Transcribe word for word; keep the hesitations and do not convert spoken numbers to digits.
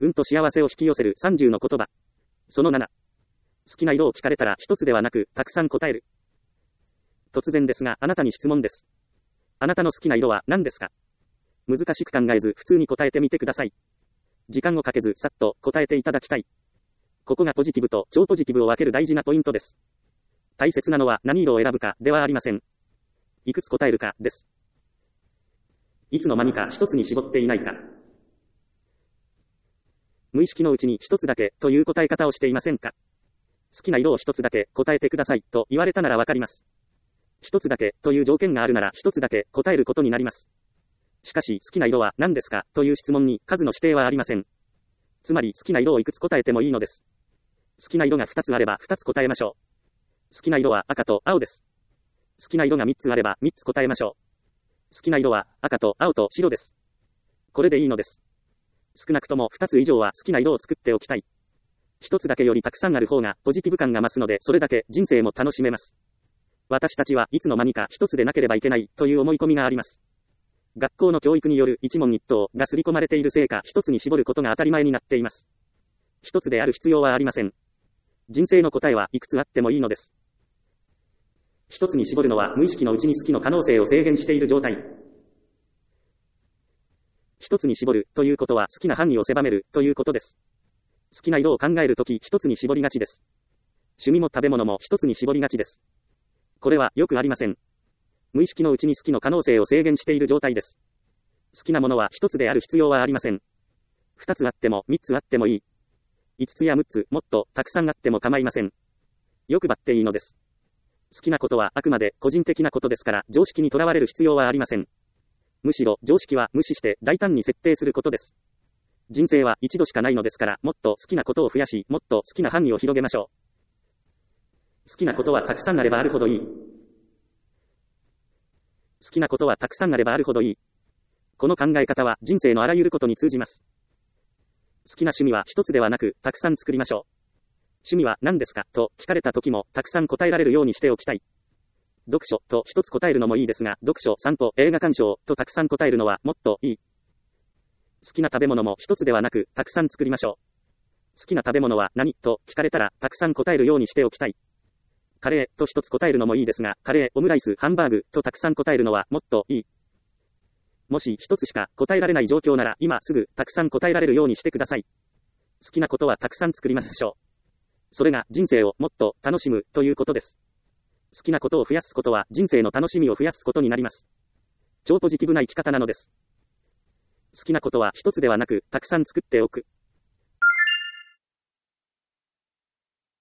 運と幸せを引き寄せるさんじゅうの言葉。そのなな。好きな色を聞かれたら一つではなく、たくさん答える。突然ですが、あなたに質問です。あなたの好きな色は何ですか？難しく考えず、普通に答えてみてください。時間をかけず、さっと答えていただきたい。ここがポジティブと超ポジティブを分ける大事なポイントです。大切なのは何色を選ぶかではありません。いくつ答えるかです。いつの間にか一つに絞っていないか。無意識のうちに一つだけという答え方をしていませんか？好きな色を一つだけ答えてくださいと言われたならわかります。一つだけという条件があるなら一つだけ答えることになります。しかし好きな色は何ですかという質問に数の指定はありません。つまり好きな色をいくつ答えてもいいのです。好きな色がふたつあればふたつ答えましょう。好きな色は赤と青です。好きな色がみっつあればみっつ答えましょう。好きな色は赤と青と白です。これでいいのです。少なくともふたつ以上は好きな色を作っておきたい。ひとつだけよりたくさんある方がポジティブ感が増すので、それだけ人生も楽しめます。私たちはいつの間にかひとつでなければいけないという思い込みがあります。学校の教育による一問一答が刷り込まれているせいか、一つに絞ることが当たり前になっています。一つである必要はありません。人生の答えはいくつあってもいいのです。一つに絞るのは無意識のうちに好きの可能性を制限している状態。一つに絞るということは好きな範囲を狭めるということです。好きな色を考えるとき一つに絞りがちです。趣味も食べ物も一つに絞りがちです。これはよくありません。無意識のうちに好きの可能性を制限している状態です。好きなものは一つである必要はありません。二つあっても三つあってもいい。五つや六つ、もっとたくさんあっても構いません。欲張っていいのです。好きなことはあくまで個人的なことですから、常識にとらわれる必要はありません。むしろ常識は無視して大胆に設定することです。人生は一度しかないのですから、もっと好きなことを増やし、もっと好きな範囲を広げましょう。好きなことはたくさんあればあるほどいい。好きなことはたくさんあればあるほどいい。この考え方は人生のあらゆることに通じます。好きな趣味は一つではなく、たくさん作りましょう。趣味は何ですかと聞かれた時も、たくさん答えられるようにしておきたい。読書と一つ答えるのもいいですが、読書、散歩、映画鑑賞とたくさん答えるのはもっといい。好きな食べ物も一つではなく、たくさん作りましょう。好きな食べ物は何と聞かれたら、たくさん答えるようにしておきたい。カレーと一つ答えるのもいいですが、カレー、オムライス、ハンバーグとたくさん答えるのはもっといい。もし一つしか答えられない状況なら、今すぐたくさん答えられるようにしてください。好きなことはたくさん作りましょう。それが人生をもっと楽しむということです。好きなことを増やすことは人生の楽しみを増やすことになります。超ポジティブな生き方なのです。好きなことは一つではなく、たくさん作っておく。